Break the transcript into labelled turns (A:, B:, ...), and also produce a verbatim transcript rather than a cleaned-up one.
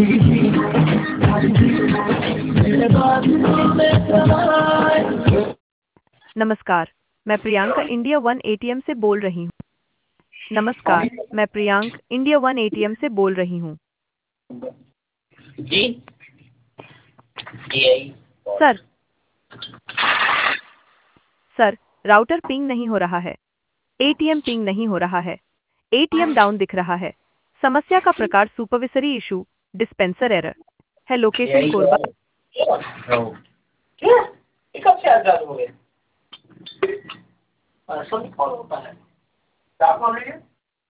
A: नमस्कार, मैं Priyanka India one ATM से बोल रही हूँ। नमस्कार, मैं प्रियंक इंडिया वन एटीएम से बोल रही हूँ।
B: जी यही
A: सर सर राउटर पिंग नहीं हो रहा है। एटीएम पिंग नहीं हो रहा है। एटीएम डाउन दिख रहा है। समस्या का प्रकार सुपरविसरी इशू, डिस्पेंसर एरर है। लोकेशन
B: यही
A: कोरबा।
B: क्या ये कब से आजाद हो गए? परसों ही कॉल होता है।